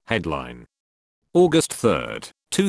Headline. August 3rd,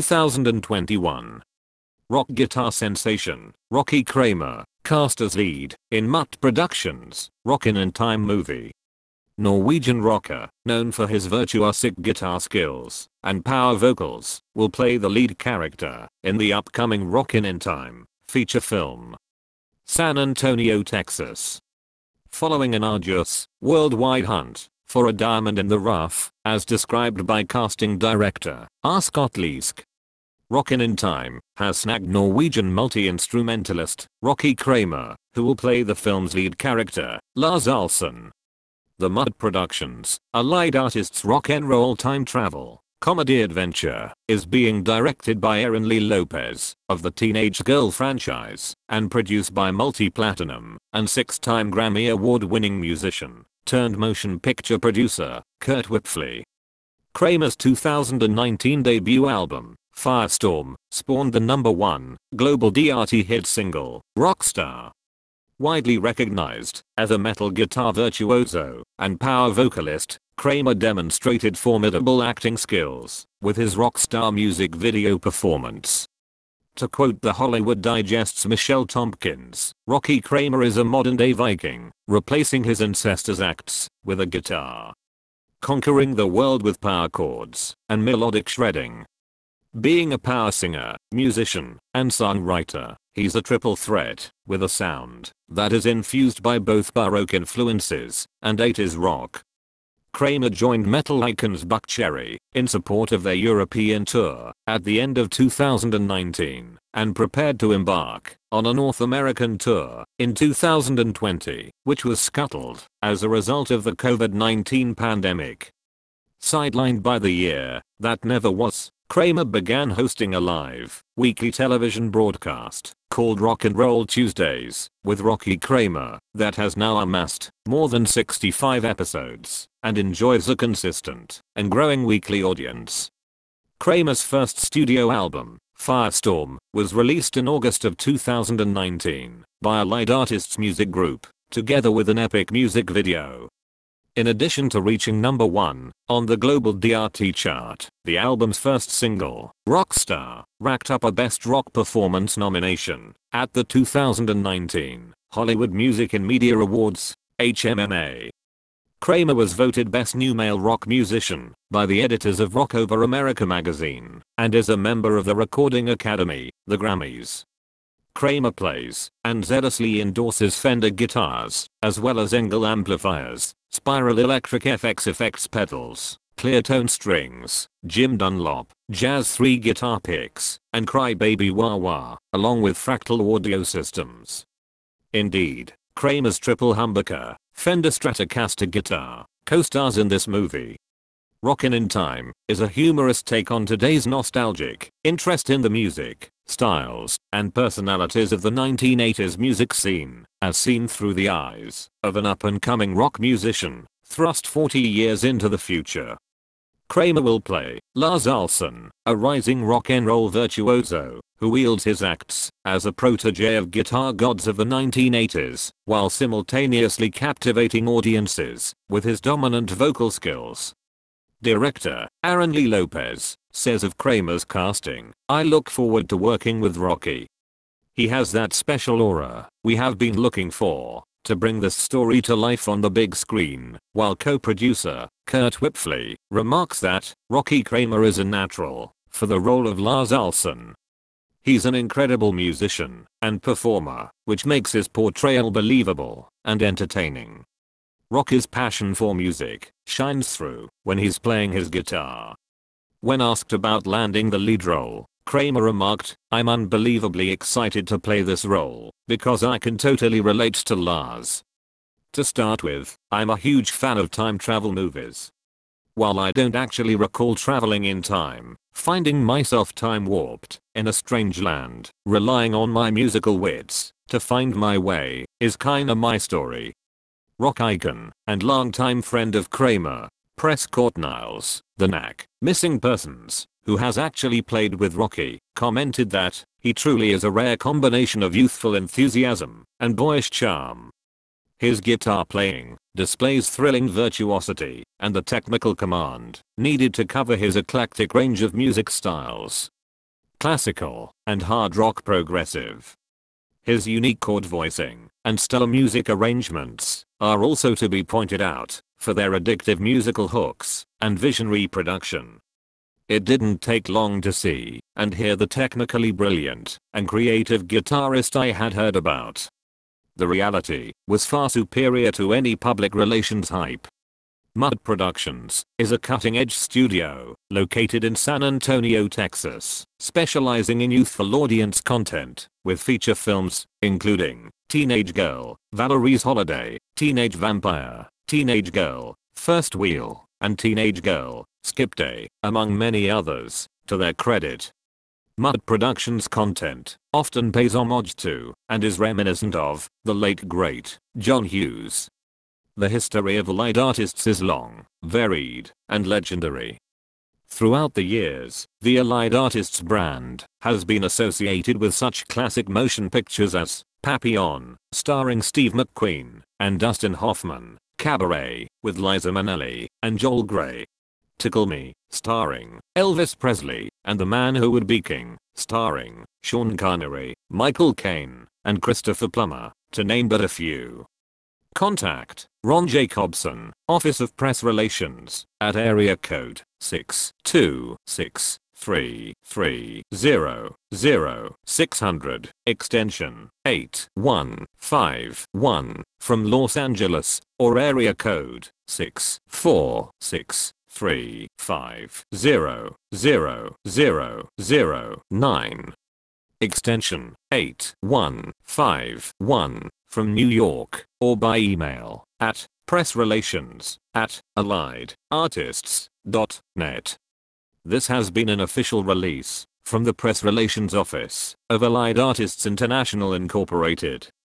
2021. Rock guitar sensation, Rocky Kramer, cast as lead in Mutt Productions' Rockin' in Time movie. Norwegian rocker, known for his virtuosic guitar skills and power vocals, will play the lead character in the upcoming Rockin' in Time feature film. San Antonio, Texas. Following an arduous, worldwide hunt for a diamond in the rough, as described by casting director R. Scott Liesk, Rockin' in Time has snagged Norwegian multi-instrumentalist Rocky Kramer, who will play the film's lead character, Lars Ulrich. The Mutt Productions, Allied Artists rock and roll time travel comedy adventure, is being directed by Aaron Lee Lopez of the Teenage Girl franchise and produced by multi-platinum and 6-time Grammy Award-winning musician turned motion picture producer Kurt Wipfli. Kramer's 2019 debut album, Firestorm, spawned the #1 global DRT hit single, Rockstar. Widely recognized as a metal guitar virtuoso and power vocalist, Kramer demonstrated formidable acting skills with his Rockstar music video performance. To quote the Hollywood Digest's Michelle Tompkins, Rocky Kramer is a modern-day Viking, replacing his ancestors' acts with a guitar, conquering the world with power chords and melodic shredding. Being a power singer, musician, and songwriter, he's a triple threat with a sound that is infused by both Baroque influences and 80s rock. Kramer joined metal icons Buckcherry in support of their European tour at the end of 2019 and prepared to embark on a North American tour in 2020, which was scuttled as a result of the COVID-19 pandemic. Sidelined by the year that never was, Kramer began hosting a live, weekly television broadcast called Rock and Roll Tuesdays with Rocky Kramer that has now amassed more than 65 episodes and enjoys a consistent and growing weekly audience. Kramer's first studio album, Firestorm, was released in August of 2019 by Allied Artists Music Group, together with an epic music video. In addition to reaching #1 on the global DRT chart, the album's first single, Rockstar, racked up a Best Rock Performance nomination at the 2019 Hollywood Music and Media Awards, HMMA. Kramer was voted Best New Male Rock Musician by the editors of Rock Over America magazine and is a member of the Recording Academy, the Grammys. Kramer plays and zealously endorses Fender guitars, as well as Engel amplifiers, Spiral Electric FX effects pedals, Cleartone strings, Jim Dunlop, Jazz 3 guitar picks, and Crybaby Wah Wah, along with Fractal audio systems. Indeed, Kramer's triple humbucker, Fender Stratocaster guitar, co-stars in this movie. Rockin' in Time is a humorous take on today's nostalgic interest in the music, styles, and personalities of the 1980s music scene, as seen through the eyes of an up-and-coming rock musician, thrust 40 years into the future. Kramer will play Lars Ulrich, a rising rock and roll virtuoso who wields his acts as a protege of guitar gods of the 1980s, while simultaneously captivating audiences with his dominant vocal skills. Director Aaron Lee Lopez says of Kramer's casting, "I look forward to working with Rocky. He has that special aura we have been looking for to bring this story to life on the big screen," while co-producer Kurt Wipfli remarks that Rocky Kramer is a natural for the role of Lars Ulrich. He's an incredible musician and performer, which makes his portrayal believable and entertaining. Rocky's passion for music shines through when he's playing his guitar. When asked about landing the lead role, Kramer remarked, "I'm unbelievably excited to play this role because I can totally relate to Lars. To start with, I'm a huge fan of time travel movies. While I don't actually recall traveling in time, finding myself time warped in a strange land, relying on my musical wits to find my way, is kinda my story." Rock icon and longtime friend of Kramer, Prescott Niles, the Knack, Missing Persons, who has actually played with Rocky, commented that he truly is a rare combination of youthful enthusiasm and boyish charm. His guitar playing displays thrilling virtuosity and the technical command needed to cover his eclectic range of music styles. Classical and hard rock progressive. His unique chord voicing and stellar music arrangements are also to be pointed out for their addictive musical hooks and visionary production. It didn't take long to see and hear the technically brilliant and creative guitarist I had heard about. The reality was far superior to any public relations hype. Mutt Productions is a cutting-edge studio located in San Antonio, Texas, specializing in youthful audience content with feature films including Teenage Girl, Valerie's Holiday, Teenage Vampire, Teenage Girl, First Wheel, and Teenage Girl, Skip Day, among many others, to their credit. Mutt Productions content often pays homage to and is reminiscent of the late great John Hughes. The history of Allied Artists is long, varied, and legendary. Throughout the years, the Allied Artists brand has been associated with such classic motion pictures as Papillon, starring Steve McQueen and Dustin Hoffman, Cabaret, with Liza Minnelli and Joel Grey, Tickle Me, starring Elvis Presley, and The Man Who Would Be King, starring Sean Connery, Michael Caine, and Christopher Plummer, to name but a few. Contact Ron Jacobson, Office of Press Relations, at area code 626-330-0600, extension 8151, from Los Angeles, or area code 646-350-0009, extension 8151, from New York, or by email at pressrelations@allied-artists.net. This has been an official release from the Press Relations Office of Allied Artists International Incorporated.